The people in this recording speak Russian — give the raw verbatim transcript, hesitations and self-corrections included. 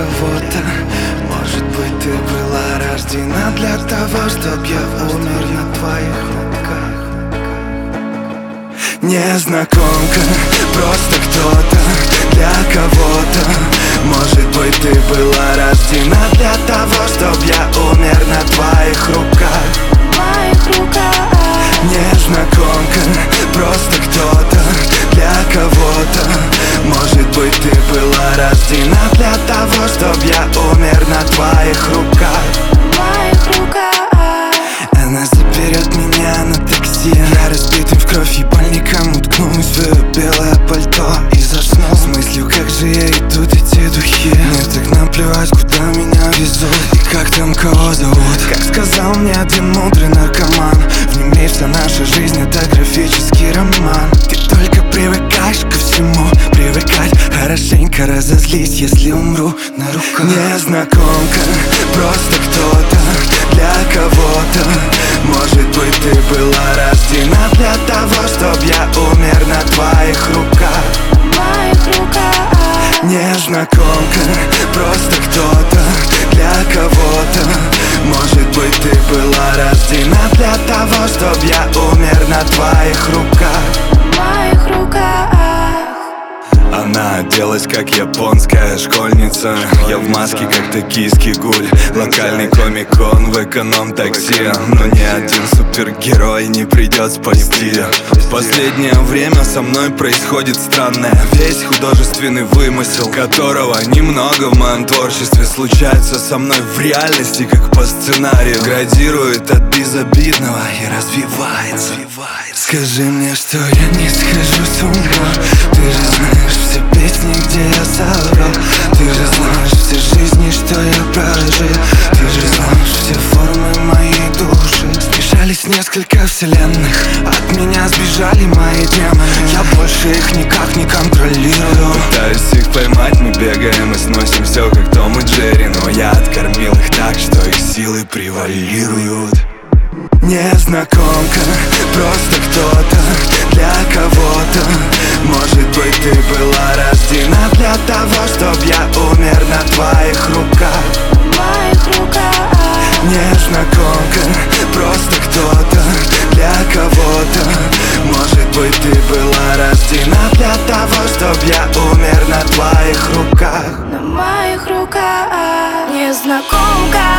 кого-то. Может быть, ты была рождена для того, чтоб я умер на твоих руках. Незнакомка, просто кто-то для кого-то. Может быть, ты была рождена для того, чтоб я умер на твоих руках. Моих руках. Незнакомка, просто кто-то для кого-то. Может быть, ты была рождена для того, чтоб я умер на твоих руках. Моих руках. Она заберет меня на такси. Я разбитым в кровь ебальником уткнусь в ее белое пальто и засну с мыслью, как же ей идут эти духи. Мне так наплевать, куда меня везут и как там кого зовут. Как сказал мне один мудрый наркоман, в нем вся наша жизнь — это графический роман. Ты только привыкаешь ко всему, привыкать, хорошенько разозлись, если умру на руках. Незнакомка, просто кто-то для кого-то. Может быть, ты была рождена для того, чтоб я умер на твоих руках. Моих руках. Незнакомка, просто кто-то для кого-то. Может быть, ты была рождена для того, чтоб я умер на твоих руках. Моих руках. Она оделась как японская школьница. Я в маске как токийский гуль. Локальный комик-кон в эконом-такси. Но ни один супергерой не придет спасти. В последнее время со мной происходит странное. Весь художественный вымысел, которого немного в моем творчестве, случается со мной в реальности, как по сценарию. Градирует от безобидного и развивается. Скажи мне, что я не схожу с ума. Ты же знаешь все песни, где я соврал. Ты же знаешь все жизни, что я прожил. Ты же знаешь все формы моей души. Смешались несколько вселенных, от меня сбежали мои демоны. Я больше их никак не контролирую. Пытаюсь их поймать, мы бегаем и сносим все, как Том и Джерри. Но я откормил их так, что их силы превалируют. Незнакомка, просто кто-то для кого-то. Может быть, ты была рождена для того, чтоб я умер на твоих руках. Моих руках. Незнакомка, просто кто-то для кого-то. Может быть, ты была рождена для того, чтоб я умер на твоих руках. На моих руках. Незнакомка.